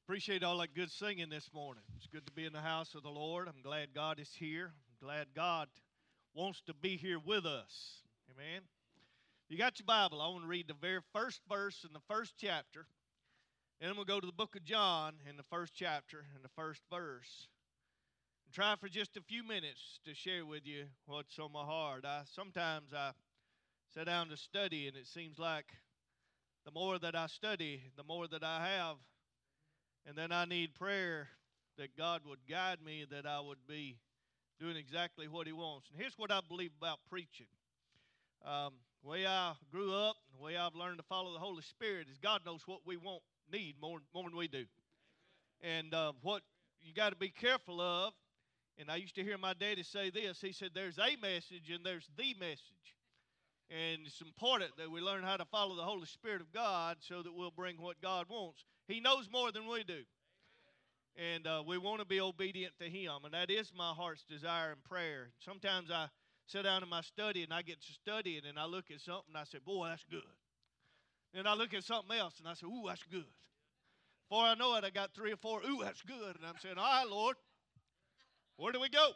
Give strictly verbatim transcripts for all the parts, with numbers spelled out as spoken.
Appreciate all that good singing this morning. It's good to be in the house of the Lord. I'm glad God is here. I'm glad God wants to be here with us. Amen. You got your Bible. I want to read the very first verse in the first chapter. And then we'll go to the book of John in the first chapter and the first verse. And try for just a few minutes to share with you what's on my heart. I sometimes I sit down to study, and it seems like the more that I study, the more that I have. And then I need prayer that God would guide me, that I would be doing exactly what He wants. And here's what I believe about preaching. Um, the way I grew up, and the way I've learned to follow the Holy Spirit is God knows what we want, need more, more than we do. And uh, what you got to be careful of, and I used to hear my daddy say this, he said, there's a message and there's the message. And it's important that we learn how to follow the Holy Spirit of God so that we'll bring what God wants. He knows more than we do. And uh, we want to be obedient to Him. And that is my heart's desire and prayer. Sometimes I sit down in my study and I get to studying and I look at something and I say, boy, that's good. And I look at something else and I say, ooh, that's good. Before I know it, I got three or four, ooh, that's good. And I'm saying, all right, Lord, where do we go?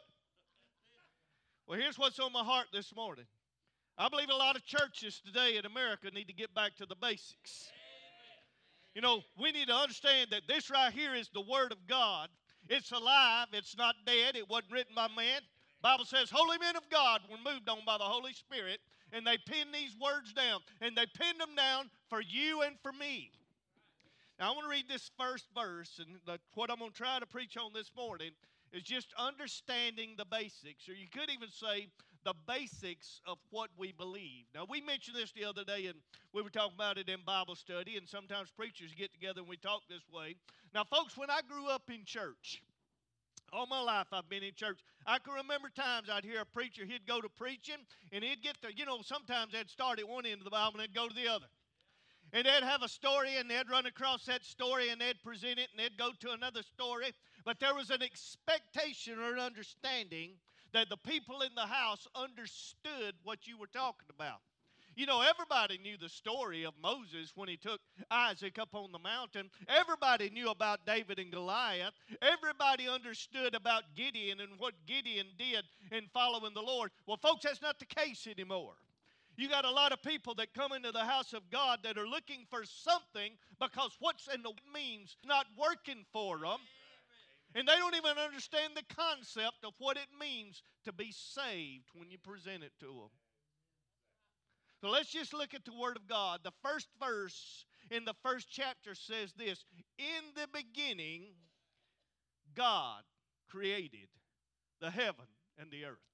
Well, here's what's on my heart this morning. I believe a lot of churches today in America need to get back to the basics. You know, we need to understand that this right here is the Word of God. It's alive. It's not dead. It wasn't written by man. The Bible says holy men of God were moved on by the Holy Spirit, and they penned these words down, and they penned them down for you and for me. Now, I want to read this first verse, and the, what I'm going to try to preach on this morning is just understanding the basics, or you could even say the basics of what we believe. Now, we mentioned this the other day, and we were talking about it in Bible study, and sometimes preachers get together and we talk this way. Now, folks, when I grew up in church, all my life I've been in church, I can remember times I'd hear a preacher, he'd go to preaching, and he'd get the, you know, sometimes they'd start at one end of the Bible and they'd go to the other. And they'd have a story, and they'd run across that story, and they'd present it, and they'd go to another story. But there was an expectation or an understanding that the people in the house understood what you were talking about. You know, everybody knew the story of Moses when he took Isaac up on the mountain. Everybody knew about David and Goliath. Everybody understood about Gideon and what Gideon did in following the Lord. Well, folks, that's not the case anymore. You got a lot of people that come into the house of God that are looking for something because what's in the means not working for them. And they don't even understand the concept of what it means to be saved when you present it to them. So let's just look at the Word of God. The first verse in the first chapter says this: in the beginning, God created the heaven and the earth.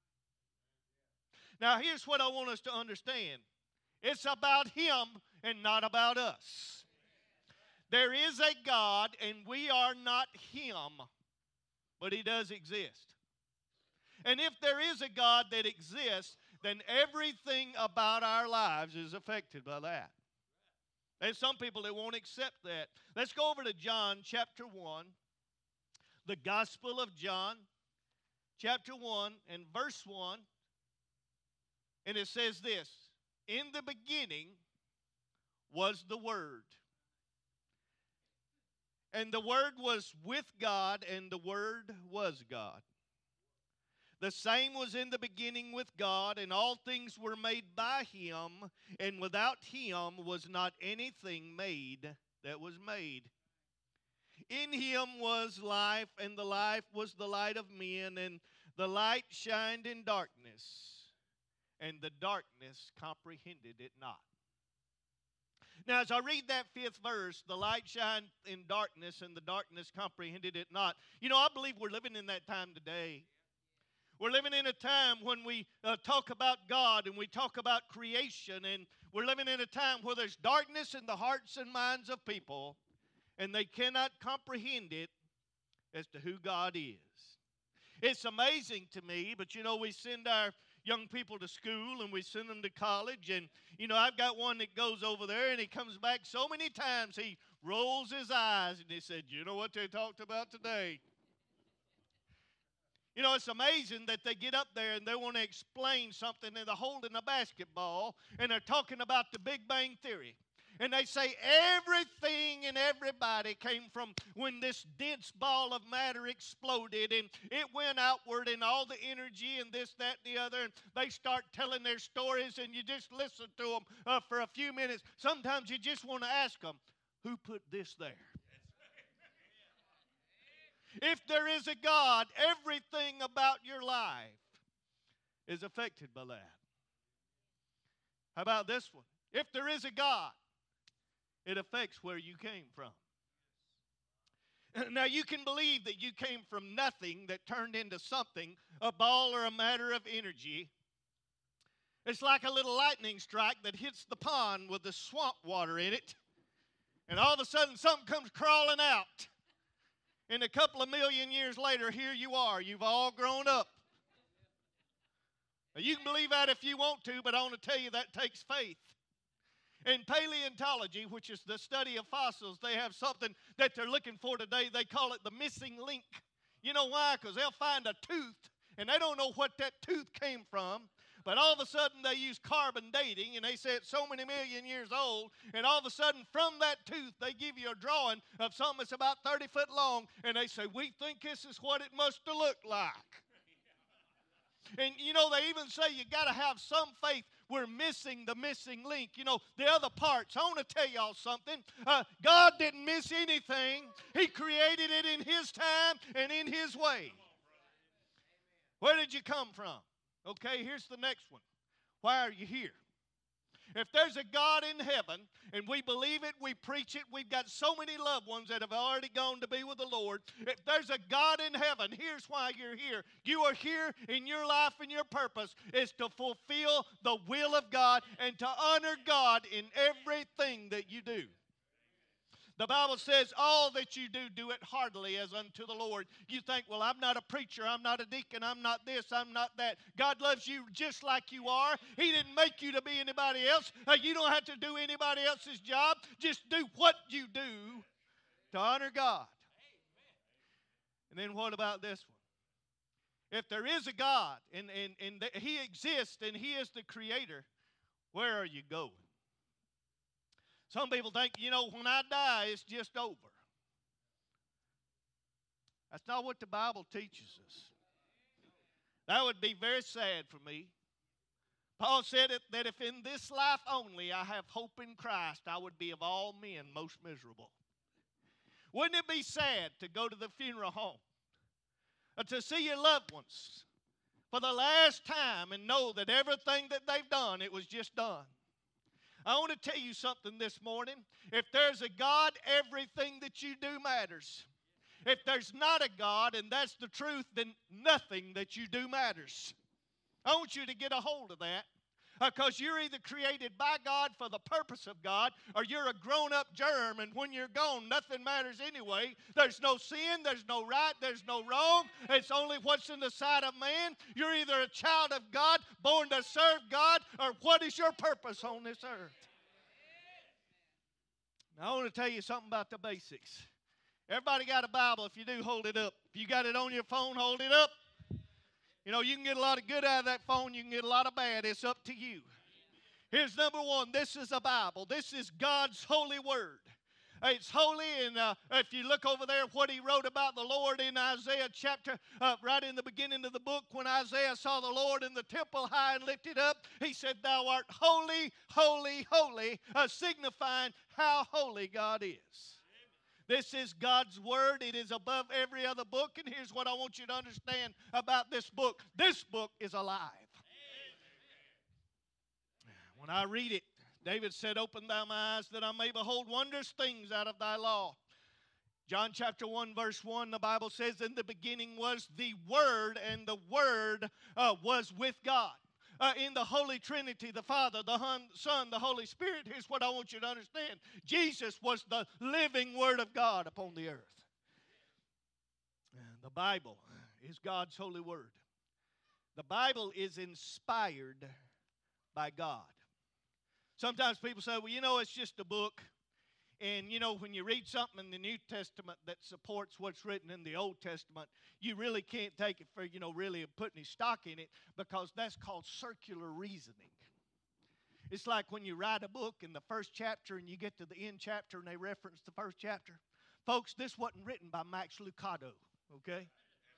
Now, here's what I want us to understand. It's about Him and not about us. There is a God, and we are not Him, but He does exist. And if there is a God that exists, then everything about our lives is affected by that. There's some people that won't accept that. Let's go over to John chapter one, the Gospel of John, chapter one, and verse one. And it says this: in the beginning was the Word. And the Word was with God, and the Word was God. The same was in the beginning with God, and all things were made by Him, and without Him was not anything made that was made. In Him was life, and the life was the light of men, and the light shined in darkness, and the darkness comprehended it not. Now, as I read that fifth verse, the light shined in darkness, and the darkness comprehended it not. You know, I believe we're living in that time today. We're living in a time when we uh, talk about God and we talk about creation, and we're living in a time where there's darkness in the hearts and minds of people, and they cannot comprehend it as to who God is. It's amazing to me, but you know, we send our young people to school and we send them to college, and you know, I've got one that goes over there and he comes back so many times he rolls his eyes and he said, you know what they talked about today? You know, it's amazing that they get up there and they want to explain something, and they're holding a basketball and they're talking about the Big Bang Theory. And they say everything and everybody came from when this dense ball of matter exploded and it went outward and all the energy and this, that, and the other. And they start telling their stories and you just listen to them uh, for a few minutes. Sometimes you just want to ask them, who put this there? If there is a God, everything about your life is affected by that. How about this one? If there is a God, it affects where you came from. Now, you can believe that you came from nothing that turned into something, a ball or a matter of energy. It's like a little lightning strike that hits the pond with the swamp water in it, and all of a sudden something comes crawling out. And a couple of million years later, here you are. You've all grown up. Now, you can believe that if you want to, but I want to tell you that takes faith. In paleontology, which is the study of fossils, they have something that they're looking for today. They call it the missing link. You know why? Because they'll find a tooth, and they don't know what that tooth came from. But all of a sudden, they use carbon dating, and they say it's so many million years old. And all of a sudden, from that tooth, they give you a drawing of something that's about thirty foot long. And they say, we think this is what it must have looked like. And, you know, they even say you got to have some faith. We're missing the missing link. You know, the other parts. I want to tell y'all something. Uh, God didn't miss anything. He created it in His time and in His way. Where did you come from? Okay, here's the next one. Why are you here? If there's a God in heaven, and we believe it, we preach it, we've got so many loved ones that have already gone to be with the Lord. If there's a God in heaven, here's why you're here. You are here in your life, and your purpose is to fulfill the will of God and to honor God in everything that you do. The Bible says, all that you do, do it heartily as unto the Lord. You think, well, I'm not a preacher, I'm not a deacon, I'm not this, I'm not that. God loves you just like you are. He didn't make you to be anybody else. Uh, you don't have to do anybody else's job. Just do what you do to honor God. And then what about this one? If there is a God, and, and, and th- He exists, and He is the creator, where are you going? Some people think, you know, when I die, it's just over. That's not what the Bible teaches us. That would be very sad for me. Paul said it, that if in this life only I have hope in Christ, I would be of all men most miserable. Wouldn't it be sad to go to the funeral home, or to see your loved ones for the last time and know that everything that they've done, it was just done? I want to tell you something this morning. If there's a God, everything that you do matters. If there's not a God, and that's the truth, then nothing that you do matters. I want you to get a hold of that. Because you're either created by God for the purpose of God, or you're a grown-up germ, and when you're gone, nothing matters anyway. There's no sin, there's no right, there's no wrong. It's only what's in the sight of man. You're either a child of God, born to serve God, or what is your purpose on this earth? Now, I want to tell you something about the basics. Everybody got a Bible? If you do, hold it up. If you got it on your phone, hold it up. You know, you can get a lot of good out of that phone. You can get a lot of bad. It's up to you. Here's number one. This is a Bible. This is God's holy word. It's holy, and uh, if you look over there, what he wrote about the Lord in Isaiah chapter, uh, right in the beginning of the book, when Isaiah saw the Lord in the temple high and lifted up, he said, thou art holy, holy, holy, uh, signifying how holy God is. This is God's word. It is above every other book. And here's what I want you to understand about this book. This book is alive. When I read it, David said, open thou my eyes that I may behold wondrous things out of thy law. John chapter one, verse one, the Bible says, in the beginning was the Word, and the Word uh, was with God. Uh, in the Holy Trinity, the Father, the Son, the Holy Spirit. Here's what I want you to understand. Jesus was the living Word of God upon the earth. And the Bible is God's holy word. The Bible is inspired by God. Sometimes people say, well, you know, it's just a book. And, you know, when you read something in the New Testament that supports what's written in the Old Testament, you really can't take it for, you know, really putting any stock in it, because that's called circular reasoning. It's like when you write a book in the first chapter and you get to the end chapter and they reference the first chapter. Folks, this wasn't written by Max Lucado, okay?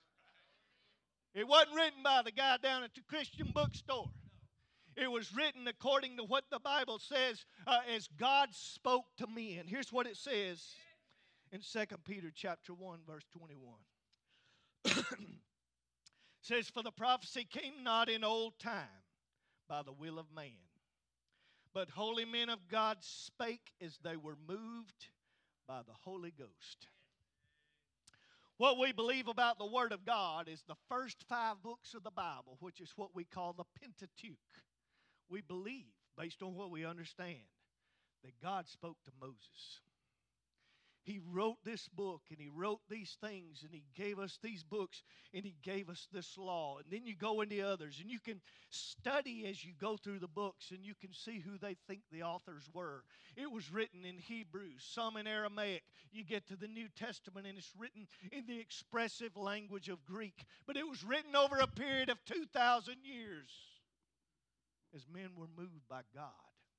It wasn't written by the guy down at the Christian bookstore. It was written according to what the Bible says uh, as God spoke to me. And here's what it says in Second Peter chapter one, verse twenty-one. It says, "For the prophecy came not in old time by the will of man, but holy men of God spake as they were moved by the Holy Ghost." What we believe about the Word of God is the first five books of the Bible, which is what we call the Pentateuch. We believe, based on what we understand, that God spoke to Moses. He wrote this book, and He wrote these things, and He gave us these books, and He gave us this law. And then you go into others, and you can study as you go through the books, and you can see who they think the authors were. It was written in Hebrew, some in Aramaic. You get to the New Testament, and it's written in the expressive language of Greek. But it was written over a period of two thousand years as men were moved by God.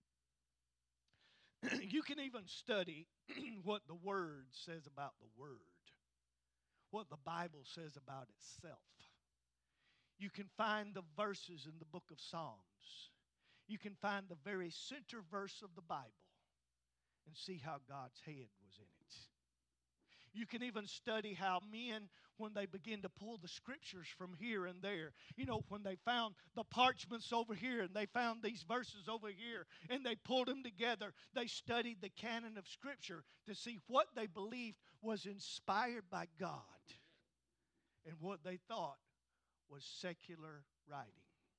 You can even study what the Word says about the Word, what the Bible says about itself. You can find the verses in the book of Psalms. You can find the very center verse of the Bible and see how God's hand was in it. You can even study how men, when they begin to pull the scriptures from here and there, you know, when they found the parchments over here and they found these verses over here and they pulled them together, they studied the canon of Scripture to see what they believed was inspired by God and what they thought was secular writing.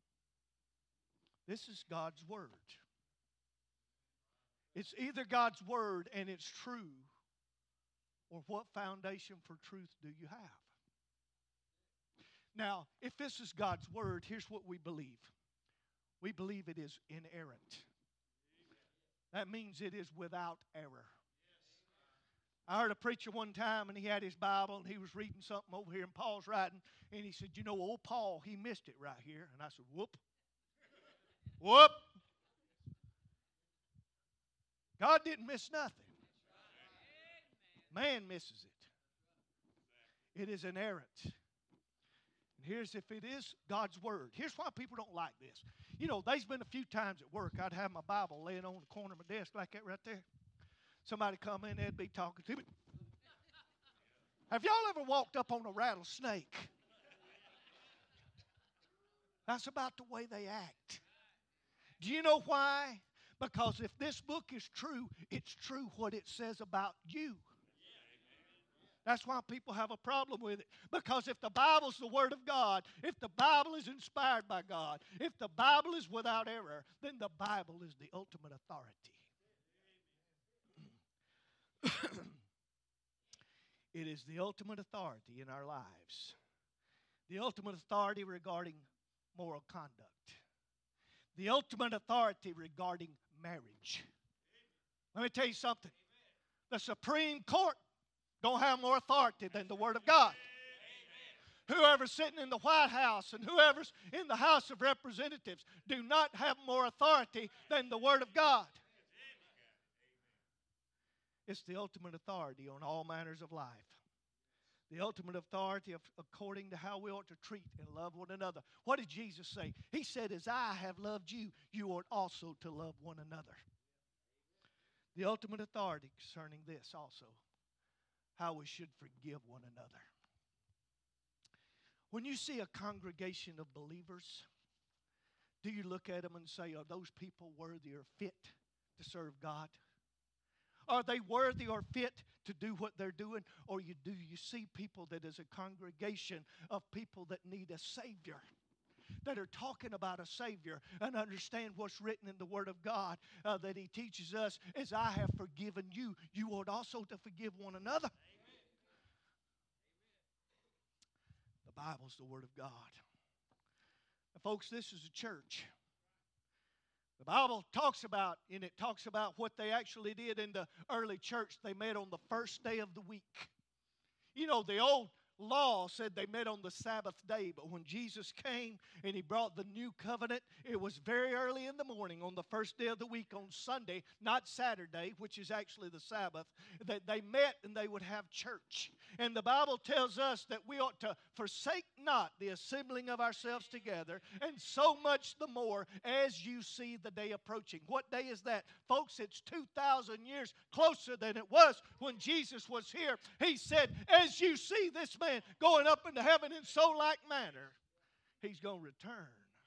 This is God's Word. It's either God's Word and it's true, or what foundation for truth do you have? Now, if this is God's Word, here's what we believe. We believe it is inerrant. That means it is without error. I heard a preacher one time, and he had his Bible, and he was reading something over here, and Paul's writing, and he said, you know, old Paul, he missed it right here. And I said, whoop. Whoop. God didn't miss nothing. Man misses it. It is inerrant. And here's if it is God's Word. Here's why people don't like this. You know, there's been a few times at work I'd have my Bible laying on the corner of my desk like that right there. Somebody come in, they'd be talking to me. Have y'all ever walked up on a rattlesnake? That's about the way they act. Do you know why? Because if this book is true, it's true what it says about you. That's why people have a problem with it. Because if the Bible's the Word of God, if the Bible is inspired by God, if the Bible is without error, then the Bible is the ultimate authority. It is the ultimate authority in our lives. The ultimate authority regarding moral conduct. The ultimate authority regarding marriage. Let me tell you something. The Supreme Court don't have more authority than the Word of God. Whoever's sitting in the White House and whoever's in the House of Representatives do not have more authority than the Word of God. It's the ultimate authority on all manners of life. The ultimate authority of, according to how we ought to treat and love one another. What did Jesus say? He said, as I have loved you, you ought also to love one another. The ultimate authority concerning this also, how we should forgive one another. When you see a congregation of believers, do you look at them and say, are those people worthy or fit to serve God? Are they worthy or fit to do what they're doing? Or you, do you see people that is a congregation of people that need a Savior, that are talking about a Savior and understand what's written in the Word of God, uh, that He teaches us, as I have forgiven you, you ought also to forgive one another. Amen. The Bible's the Word of God. Now, folks, this is a church. The Bible talks about, and it talks about what they actually did in the early church. They met on the first day of the week. You know, the old law said they met on the Sabbath day, but when Jesus came and He brought the new covenant, it was very early in the morning on the first day of the week, on Sunday, not Saturday, which is actually the Sabbath, that they met and they would have church. And the Bible tells us that we ought to forsake not the assembling of ourselves together, and so much the more as you see the day approaching. What day is that? Folks, it's two thousand years closer than it was when Jesus was here. He said, as you see this man going up into heaven in so like manner, He's going to return.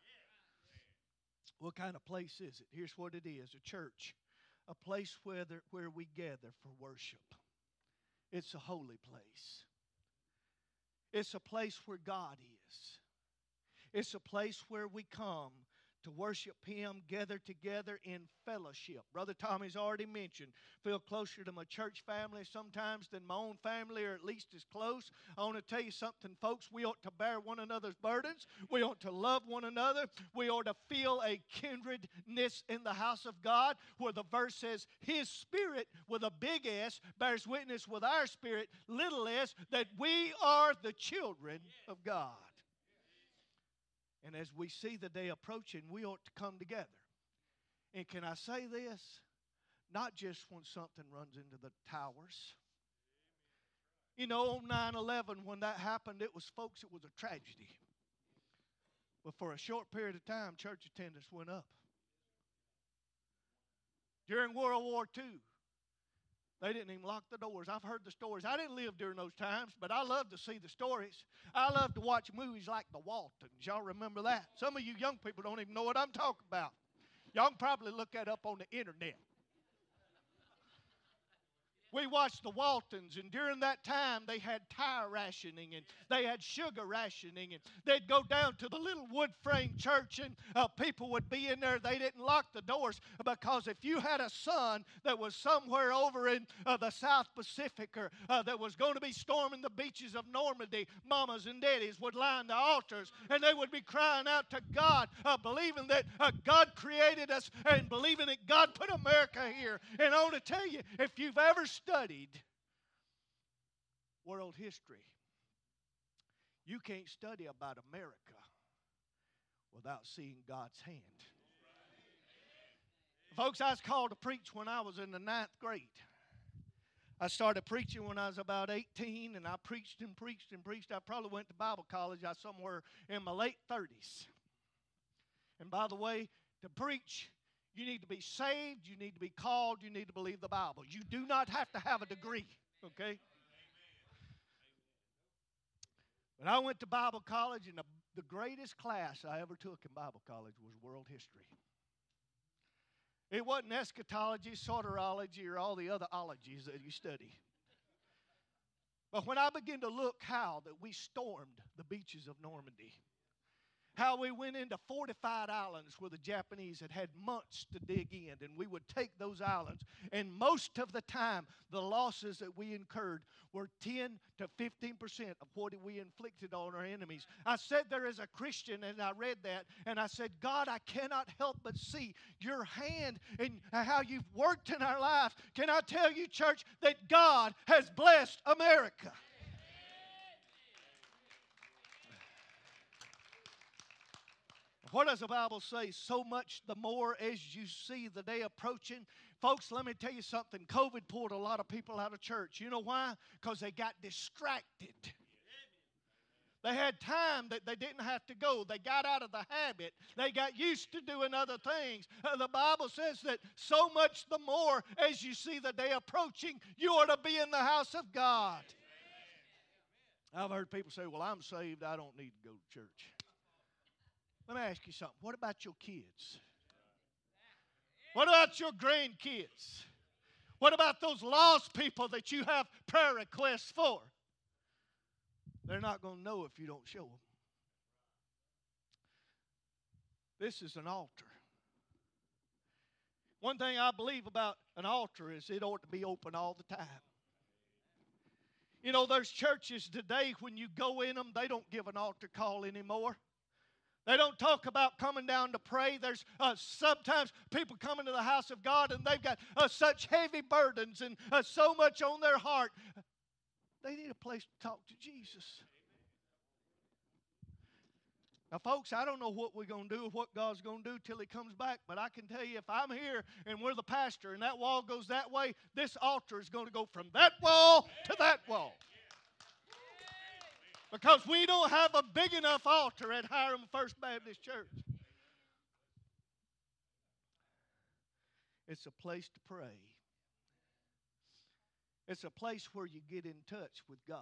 What kind of place is it? Here's what it is: a church, a place where, there, where we gather for worship. It's a holy place. It's a place where God is. It's a place where we come to worship Him, gather together in fellowship. Brother Tommy's already mentioned, feel closer to my church family sometimes than my own family, or at least as close. I want to tell you something, folks. We ought to bear one another's burdens. We ought to love one another. We ought to feel a kindredness in the house of God, where the verse says, His Spirit, with a big S, bears witness with our spirit, little s, that we are the children of God. And as we see the day approaching, we ought to come together. And can I say this? Not just when something runs into the towers. You know, on nine eleven, when that happened, it was, folks, it was a tragedy. But for a short period of time, church attendance went up. During World War Two, they didn't even lock the doors. I've heard the stories. I didn't live during those times, but I love to see the stories. I love to watch movies like The Waltons. Y'all remember that? Some of you young people don't even know what I'm talking about. Y'all can probably look that up on the internet. We watched the Waltons, and during that time, they had tire rationing, and they had sugar rationing, and they'd go down to the little wood frame church, and uh, people would be in there. They didn't lock the doors, because if you had a son that was somewhere over in uh, the South Pacific, or uh, that was going to be storming the beaches of Normandy, mamas and daddies would line the altars, and they would be crying out to God, uh, believing that uh, God created us, and believing that God put America here. And I want to tell you, if you've ever studied world history, you can't study about America without seeing God's hand. Folks, I was called to preach when I was in the ninth grade. I started preaching when I was about eighteen, and I preached and preached and preached. I probably went to Bible college I was somewhere in my late thirties. And by the way, to preach, you need to be saved, you need to be called, you need to believe the Bible. You do not have to have a degree, okay? But I went to Bible college, and the, the greatest class I ever took in Bible college was world history. It wasn't eschatology, soterology, or all the other ologies that you study. But when I began to look how that we stormed the beaches of Normandy, how we went into fortified islands where the Japanese had had months to dig in, and we would take those islands. And most of the time, the losses that we incurred were ten to fifteen percent of what we inflicted on our enemies. I sat there as a Christian, and I read that, and I said, God, I cannot help but see your hand and how you've worked in our life. Can I tell you, church, that God has blessed America? What does the Bible say? So much the more as you see the day approaching. Folks, let me tell you something. COVID pulled a lot of people out of church. You know why? Because they got distracted. They had time that they didn't have to go. They got out of the habit. They got used to doing other things. Uh, the Bible says that so much the more as you see the day approaching, you ought to be in the house of God. I've heard people say, well, I'm saved. I don't need to go to church. Let me ask you something. What about your kids? What about your grandkids? What about those lost people that you have prayer requests for? They're not going to know if you don't show them. This is an altar. One thing I believe about an altar is it ought to be open all the time. You know, there's churches today, when you go in them, they don't give an altar call anymore. They don't talk about coming down to pray. There's uh, sometimes people come into the house of God, and they've got uh, such heavy burdens and uh, so much on their heart. They need a place to talk to Jesus. Now, folks, I don't know what we're going to do or what God's going to do till He comes back, but I can tell you if I'm here and we're the pastor and that wall goes that way, this altar is going to go from that wall to that wall. Because we don't have a big enough altar at Hiram First Baptist Church. It's a place to pray. It's a place where you get in touch with God.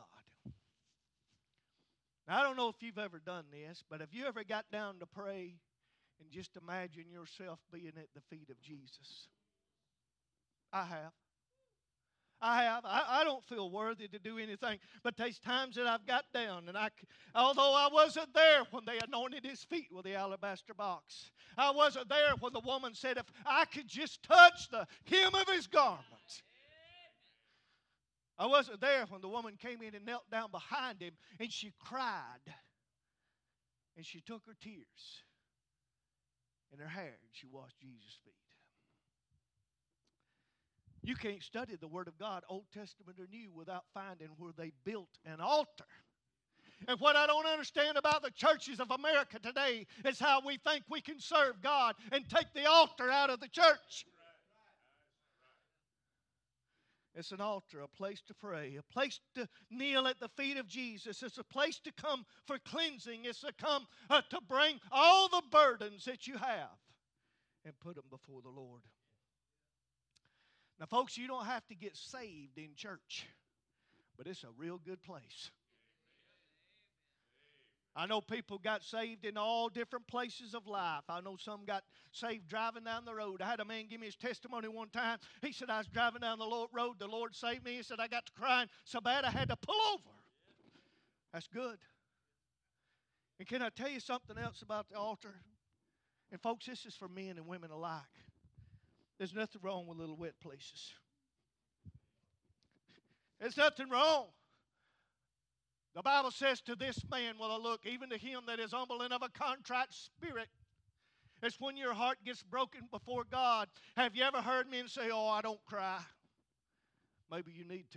Now, I don't know if you've ever done this, but have you ever got down to pray and just imagine yourself being at the feet of Jesus? I have. I have. I, I don't feel worthy to do anything, but there's times that I've got down, and I, although I wasn't there when they anointed His feet with the alabaster box, I wasn't there when the woman said, if I could just touch the hem of His garment. I wasn't there when the woman came in and knelt down behind Him, and she cried, and she took her tears in her hair, and she washed Jesus' feet. You can't study the Word of God, Old Testament or New, without finding where they built an altar. And what I don't understand about the churches of America today is how we think we can serve God and take the altar out of the church. It's an altar, a place to pray, a place to kneel at the feet of Jesus. It's a place to come for cleansing. It's to come uh, to bring all the burdens that you have and put them before the Lord. Now, folks, you don't have to get saved in church, but it's a real good place. I know people got saved in all different places of life. I know some got saved driving down the road. I had a man give me his testimony one time. He said, I was driving down the road. The Lord saved me. He said, I got to crying so bad I had to pull over. That's good. And can I tell you something else about the altar? And folks, this is for men and women alike. There's nothing wrong with little wet places. There's nothing wrong. The Bible says, to this man will I look, even to him that is humble and of a contrite spirit. It's when your heart gets broken before God. Have you ever heard men say, oh, I don't cry? Maybe you need to.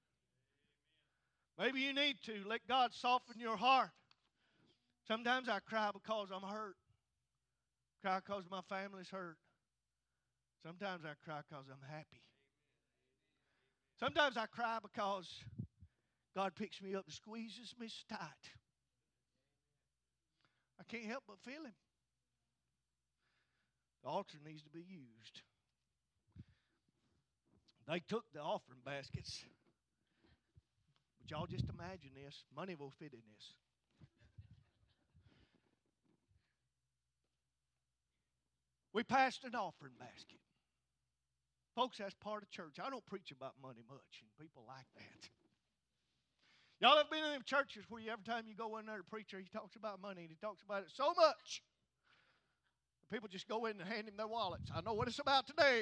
Maybe you need to. Let God soften your heart. Sometimes I cry because I'm hurt. Cry because my family's hurt. Sometimes I cry because I'm happy. Sometimes I cry because God picks me up and squeezes me tight. I can't help but feel Him. The altar needs to be used. They took the offering baskets. But y'all just imagine this. Money will fit in this. We passed an offering basket. Folks, that's part of church. I don't preach about money much, and people like that. Y'all have been in them churches where you, every time you go in there, the preacher, he talks about money, and he talks about it so much. People just go in and hand him their wallets. I know what it's about today.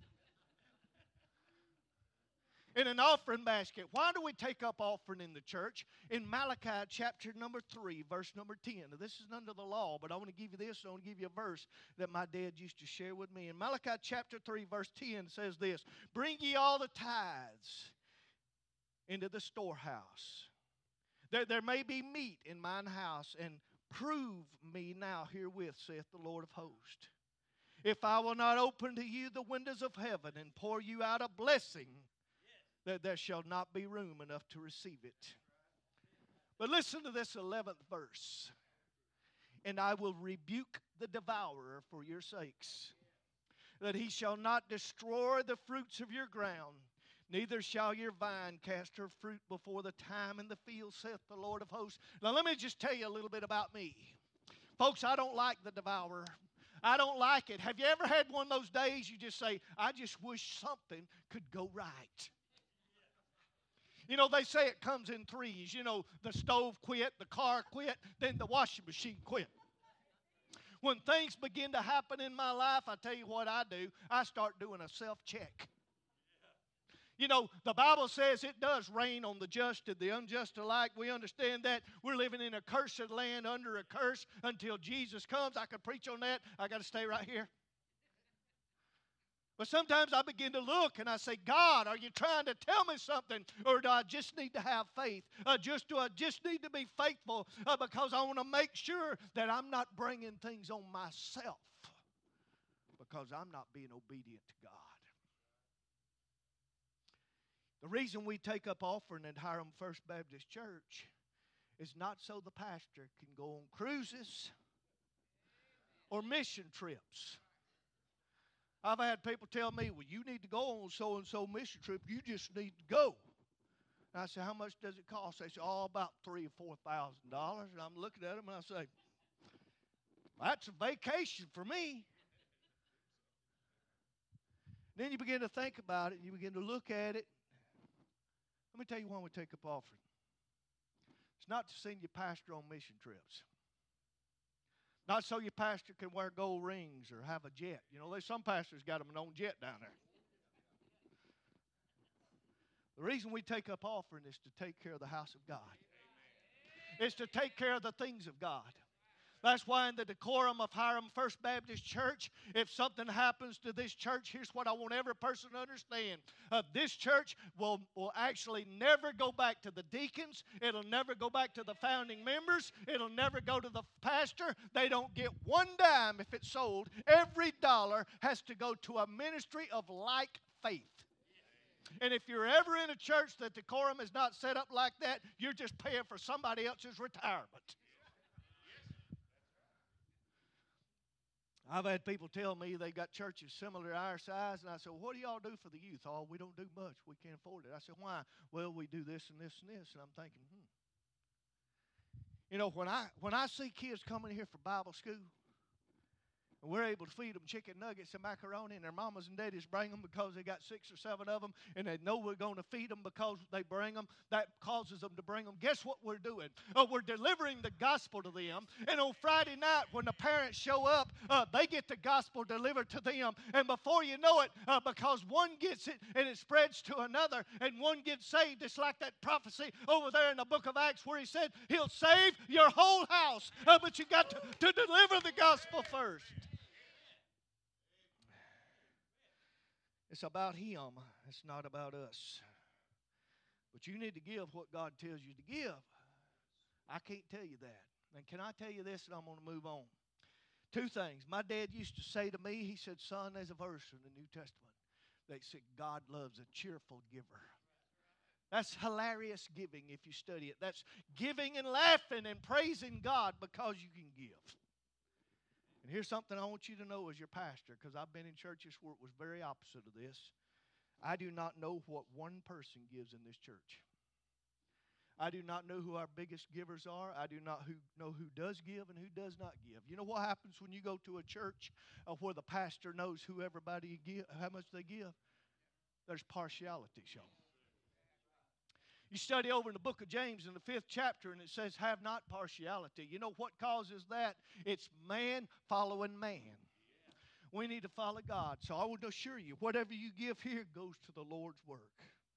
In an offering basket. Why do we take up offering in the church? In Malachi chapter number three, verse number ten. Now, this is under the law, but I want to give you this. I want to give you a verse that my dad used to share with me. In Malachi chapter three, verse ten says this, bring ye all the tithes into the storehouse. There, there may be meat in mine house, and prove me now herewith, saith the Lord of hosts. If I will not open to you the windows of heaven and pour you out a blessing, that there shall not be room enough to receive it. But listen to this eleventh verse. And I will rebuke the devourer for your sakes, that he shall not destroy the fruits of your ground, neither shall your vine cast her fruit before the time in the field, saith the Lord of hosts. Now let me just tell you a little bit about me. Folks, I don't like the devourer. I don't like it. Have you ever had one of those days you just say, I just wish something could go right? You know, they say it comes in threes. You know, the stove quit, the car quit, then the washing machine quit. When things begin to happen in my life, I tell you what I do. I start doing a self-check. You know, the Bible says it does rain on the just and the unjust alike. We understand that. We're living in a cursed land under a curse until Jesus comes. I could preach on that. I got to stay right here. But sometimes I begin to look and I say, God, are you trying to tell me something? Or do I just need to have faith? Uh, just Do I just need to be faithful uh, because I want to make sure that I'm not bringing things on myself because I'm not being obedient to God? The reason we take up offering at Hiram First Baptist Church is not so the pastor can go on cruises or mission trips. I've had people tell me, well, you need to go on so-and-so mission trip. You just need to go. And I say, how much does it cost? They say, oh, about three or four thousand dollars. And I'm looking at them and I say, that's a vacation for me. Then you begin to think about it and you begin to look at it. Let me tell you why we take up offering. It's not to send your pastor on mission trips. Not so your pastor can wear gold rings or have a jet. You know, there's some pastors got them an own jet down there. The reason we take up offering is to take care of the house of God. It's to take care of the things of God. That's why in the decorum of Hiram First Baptist Church, if something happens to this church, here's what I want every person to understand. Uh, this church will, will actually never go back to the deacons. It'll never go back to the founding members. It'll never go to the pastor. They don't get one dime if it's sold. Every dollar has to go to a ministry of like faith. And if you're ever in a church that the decorum is not set up like that, you're just paying for somebody else's retirement. I've had people tell me they got churches similar to our size, and I said, well, what do y'all do for the youth? Oh, we don't do much. We can't afford it. I said, why? Well, we do this and this and this. And I'm thinking, hmm. You know, when I when I see kids coming here for Bible school, and we're able to feed them chicken nuggets and macaroni, and their mamas and daddies bring them because they got six or seven of them, and they know we're going to feed them because they bring them. That causes them to bring them. Guess what we're doing? Uh, we're delivering the gospel to them. And on Friday night, when the parents show up, uh, they get the gospel delivered to them. And before you know it, uh, because one gets it and it spreads to another, and one gets saved, it's like that prophecy over there in the book of Acts where he said, he'll save your whole house. Uh, but you got to, to deliver the gospel first. It's about Him. It's not about us. But you need to give what God tells you to give. I can't tell you that. And can I tell you this, and I'm going to move on. Two things. My dad used to say to me, he said, son, there's a verse in the New Testament that said God loves a cheerful giver. That's hilarious giving if you study it. That's giving and laughing and praising God because you can give. And here's something I want you to know as your pastor, because I've been in churches where it was very opposite of this. I do not know what one person gives in this church. I do not know who our biggest givers are. I do not who, know who does give and who does not give. You know what happens when you go to a church uh, where the pastor knows who everybody give, how much they give? There's partiality shown. You study over in the book of James in the fifth chapter, and it says, have not partiality. You know what causes that? It's man following man. We need to follow God. So I would assure you, whatever you give here goes to the Lord's work.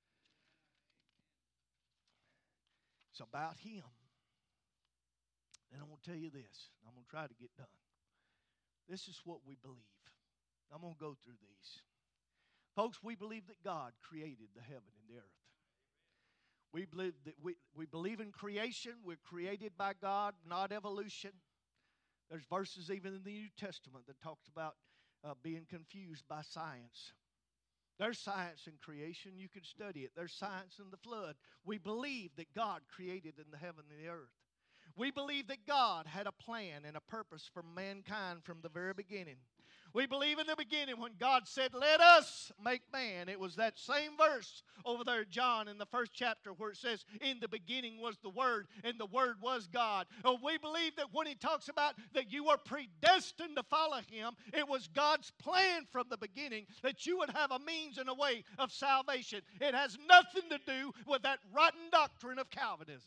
It's about Him. And I'm going to tell you this. I'm going to try to get done. This is what we believe. I'm going to go through these. Folks, we believe that God created the heaven and the earth. We believe that we, we believe in creation. We're created by God, not evolution. There's verses even in the New Testament that talks about uh, being confused by science. There's science in creation. You can study it. There's science in the flood. We believe that God created in the heaven and the earth. We believe that God had a plan and a purpose for mankind from the very beginning. We believe in the beginning when God said, let us make man. It was that same verse over there, John, in the first chapter where it says, in the beginning was the Word, and the Word was God. Oh, we believe that when He talks about that you are predestined to follow Him, it was God's plan from the beginning that you would have a means and a way of salvation. It has nothing to do with that rotten doctrine of Calvinism.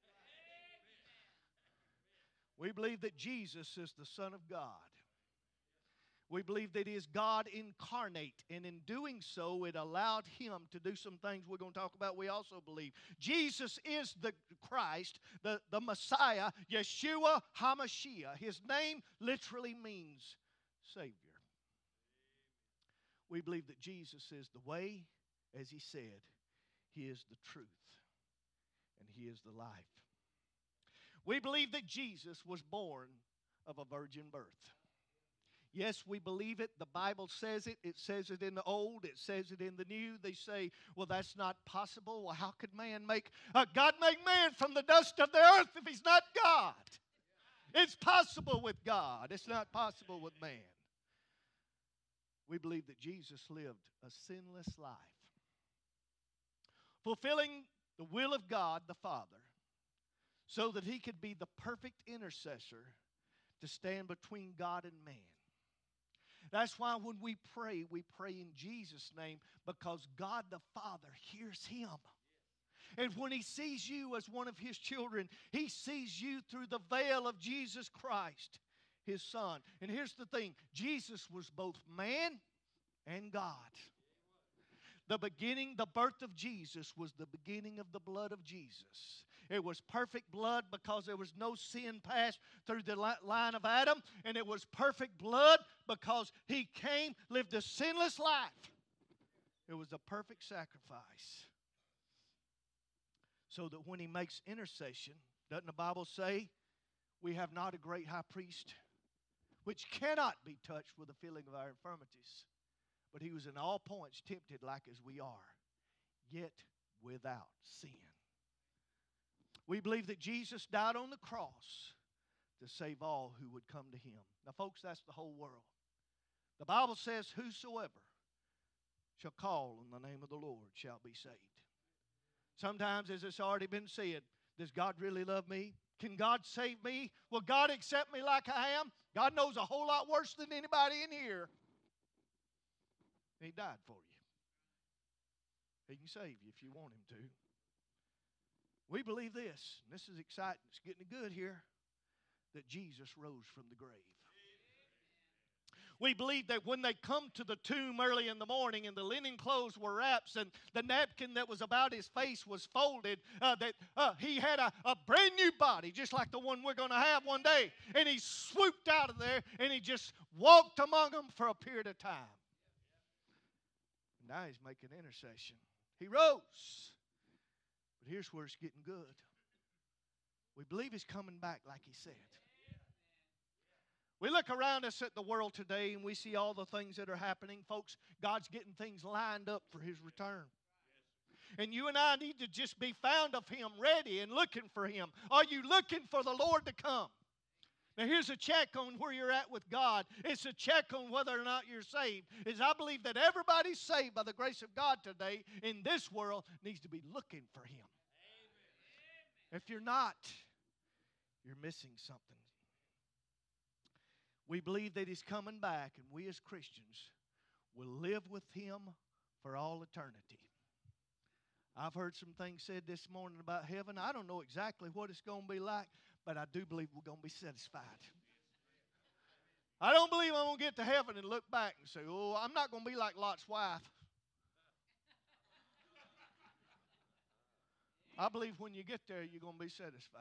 We believe that Jesus is the Son of God. We believe that He is God incarnate, and in doing so, it allowed Him to do some things we're going to talk about. We also believe Jesus is the Christ, the, the Messiah, Yeshua HaMashiach. His name literally means Savior. We believe that Jesus is the way, as he said. He is the truth, and he is the life. We believe that Jesus was born of a virgin birth. Yes, we believe it. The Bible says it. It says it in the Old. It says it in the New. They say, well, that's not possible. Well, how could man make, uh, God make man from the dust of the earth if he's not God? It's possible with God. It's not possible with man. We believe that Jesus lived a sinless life, fulfilling the will of God the Father, so that he could be the perfect intercessor to stand between God and man. That's why when we pray, we pray in Jesus' name, because God the Father hears him. And when he sees you as one of his children, he sees you through the veil of Jesus Christ, his Son. And here's the thing, Jesus was both man and God. The beginning, the birth of Jesus was the beginning of the blood of Jesus. It was perfect blood because there was no sin passed through the line of Adam. And it was perfect blood because he came, lived a sinless life. It was a perfect sacrifice. So that when he makes intercession, doesn't the Bible say, we have not a great high priest, which cannot be touched with the feeling of our infirmities, but he was in all points tempted like as we are, yet without sin. We believe that Jesus died on the cross to save all who would come to him. Now, folks, that's the whole world. The Bible says, whosoever shall call on the name of the Lord shall be saved. Sometimes, as it's already been said, does God really love me? Can God save me? Will God accept me like I am? God knows a whole lot worse than anybody in here. He died for you. He can save you if you want him to. We believe this, and this is exciting, it's getting good here, that Jesus rose from the grave. We believe that when they come to the tomb early in the morning and the linen clothes were wrapped and the napkin that was about his face was folded, uh, that uh, he had a, a brand new body, just like the one we're going to have one day. And he swooped out of there and he just walked among them for a period of time. Now he's making intercession. He rose. But here's where it's getting good. We believe he's coming back like he said. We look around us at the world today and we see all the things that are happening. Folks, God's getting things lined up for his return. And you and I need to just be found of him, ready and looking for him. Are you looking for the Lord to come? Now here's a check on where you're at with God. It's a check on whether or not you're saved. Is I believe that everybody saved by the grace of God today in this world needs to be looking for him. Amen. If you're not, you're missing something. We believe that he's coming back, and we as Christians will live with him for all eternity. I've heard some things said this morning about heaven. I don't know exactly what it's going to be like, but I do believe we're going to be satisfied. I don't believe I'm going to get to heaven and look back and say, oh, I'm not going to be like Lot's wife. I believe when you get there, you're going to be satisfied.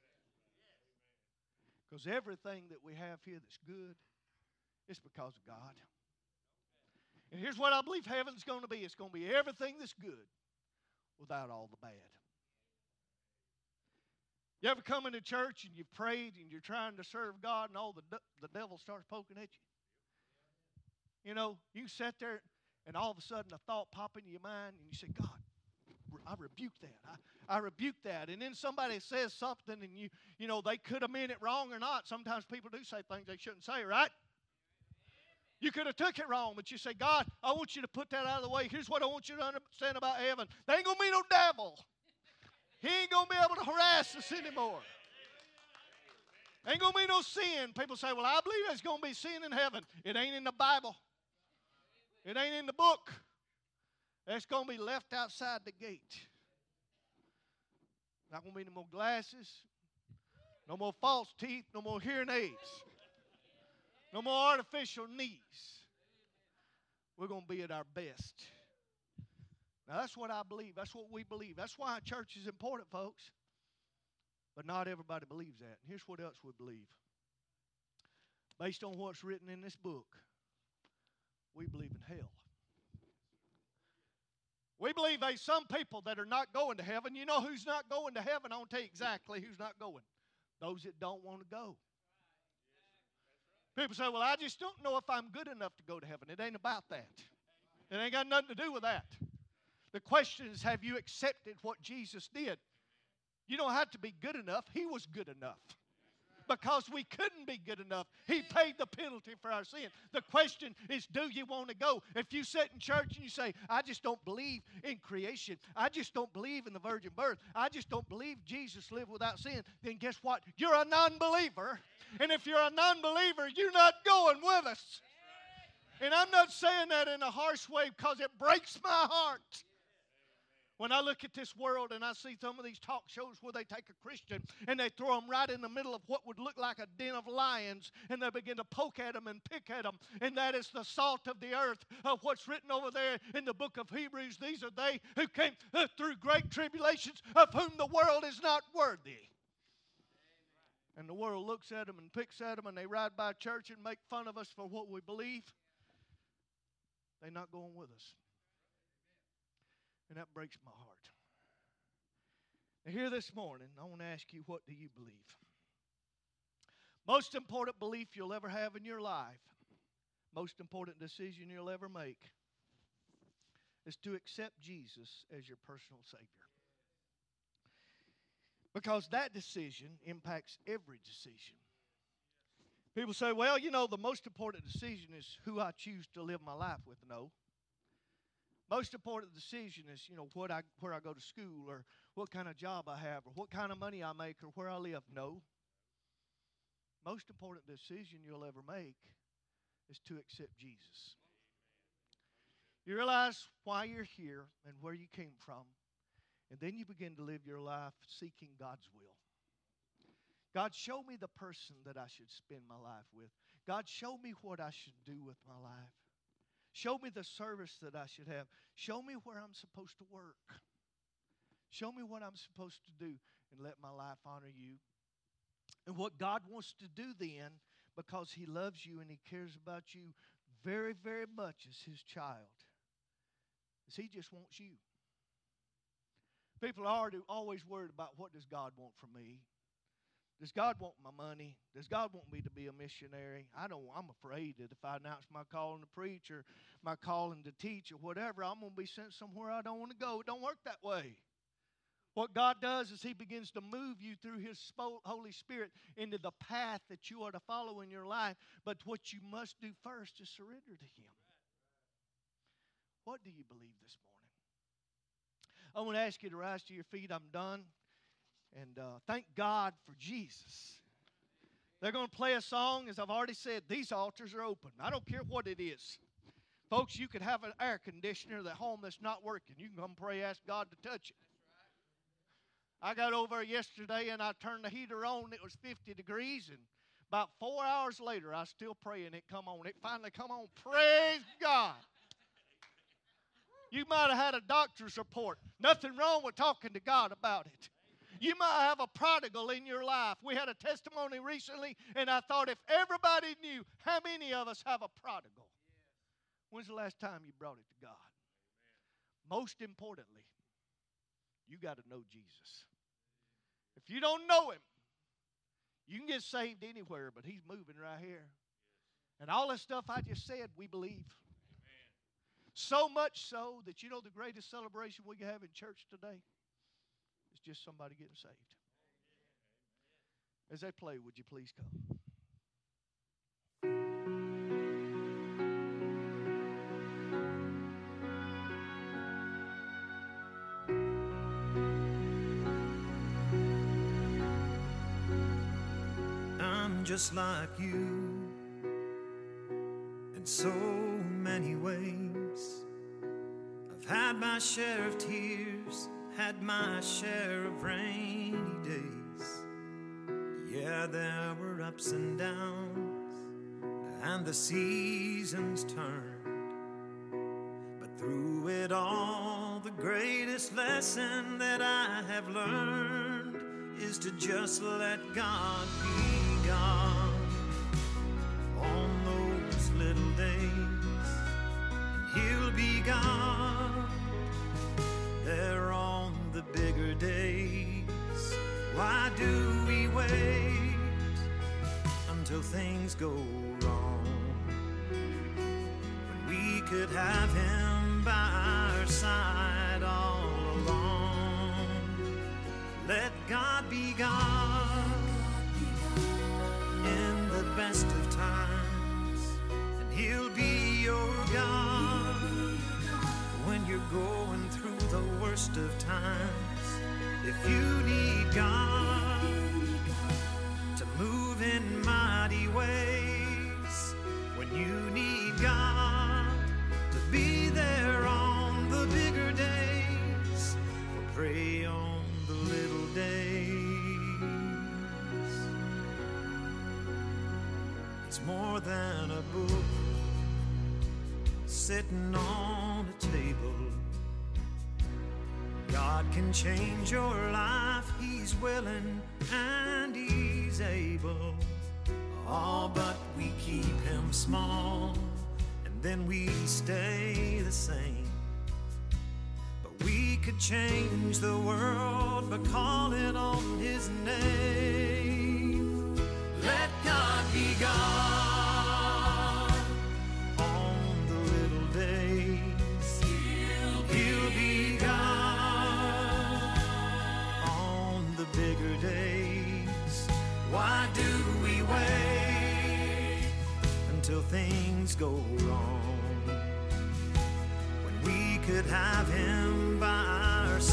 Because everything that we have here that's good, it's because of God. And here's what I believe heaven's going to be. It's going to be everything that's good without all the bad. You ever come into church and you've prayed and you're trying to serve God and all the, the devil starts poking at you? You know, you sit there and all of a sudden a thought pop into your mind and you say, God, I rebuke that. I, I rebuke that. And then somebody says something and you, you know, they could have meant it wrong or not. Sometimes people do say things they shouldn't say, right? You could have took it wrong, but you say, God, I want you to put that out of the way. Here's what I want you to understand about heaven. There ain't going to be no devil. He ain't going to be able to harass us anymore. Ain't going to be no sin. People say, well, I believe there's going to be sin in heaven. It ain't in the Bible. It ain't in the book. It's going to be left outside the gate. Not going to be no more glasses, no more false teeth, no more hearing aids, no more artificial knees. We're going to be at our best. Now, that's what I believe. That's what we believe. That's why church is important, folks. But not everybody believes that. And here's what else we believe. Based on what's written in this book, we believe in hell. We believe there's some people that are not going to heaven. You know who's not going to heaven? I'll tell you exactly who's not going. Those that don't want to go. People say, well, I just don't know if I'm good enough to go to heaven. It ain't about that. It ain't got nothing to do with that. The question is, have you accepted what Jesus did? You don't have to be good enough. He was good enough. Because we couldn't be good enough. He paid the penalty for our sin. The question is, do you want to go? If you sit in church and you say, I just don't believe in creation. I just don't believe in the virgin birth. I just don't believe Jesus lived without sin. Then guess what? You're a non-believer. And if you're a non-believer, you're not going with us. And I'm not saying that in a harsh way because it breaks my heart. When I look at this world and I see some of these talk shows where they take a Christian and they throw them right in the middle of what would look like a den of lions, and they begin to poke at them and pick at them, and that is the salt of the earth of what's written over there in the book of Hebrews. These are they who came uh, through great tribulations, of whom the world is not worthy. And the world looks at them and picks at them, and they ride by church and make fun of us for what we believe. They're not going with us. And that breaks my heart. Now here this morning, I want to ask you, what do you believe? Most important belief you'll ever have in your life, most important decision you'll ever make, is to accept Jesus as your personal Savior. Because that decision impacts every decision. People say, well, you know, the most important decision is who I choose to live my life with. No. Most important decision is, you know, what I, where I go to school, or what kind of job I have, or what kind of money I make, or where I live. No. Most important decision you'll ever make is to accept Jesus. You realize why you're here and where you came from, and then you begin to live your life seeking God's will. God, show me the person that I should spend my life with. God, show me what I should do with my life. Show me the service that I should have. Show me where I'm supposed to work. Show me what I'm supposed to do, and let my life honor you. And what God wants to do then, because He loves you and He cares about you very, very much as His child, is He just wants you. People are already always worried about, what does God want from me? Does God want my money? Does God want me to be a missionary? I don't. I'm afraid that if I announce my calling to preach, or my calling to teach, or whatever, I'm going to be sent somewhere I don't want to go. It don't work that way. What God does is He begins to move you through His Holy Spirit into the path that you are to follow in your life. But what you must do first is surrender to Him. What do you believe this morning? I want to ask you to rise to your feet. I'm done. And uh, thank God for Jesus. They're going to play a song. As I've already said, these altars are open. I don't care what it is. Folks, you could have an air conditioner at home that's not working. You can come pray, ask God to touch it. I got over yesterday and I turned the heater on. It was fifty degrees. And about four hours later, I was still praying. It come on. It finally come on. Praise God. You might have had a doctor's report. Nothing wrong with talking to God about it. You might have a prodigal in your life. We had a testimony recently, and I thought if everybody knew how many of us have a prodigal. When's the last time you brought it to God? Amen. Most importantly, you got to know Jesus. If you don't know Him, you can get saved anywhere, but He's moving right here. And all the stuff I just said, we believe. Amen. So much so that, you know, the greatest celebration we can have in church today is just somebody getting saved. As they play, would you please come? I'm just like you in so many ways. I've had my share of tears, had my share of rainy days. Yeah, there were ups and downs, and the seasons turned. But through it all, the greatest lesson that I have learned is to just let God be God on those little days. He'll be God Why do we wait until things go wrong when we could have him by our side all along? Let God be God in the best of times, and he'll be your God when you're going through the worst of times. If you need God to move in mighty ways, when you need God to be there on the bigger days, or pray on the little days, it's more than a book sitting on a table. God can change your life, he's willing and he's able. Oh, but we keep him small and then we stay the same. But we could change the world by calling on his name. Let God be God on the little days. He'll be God bigger days. Why do we wait until things go wrong when we could have him by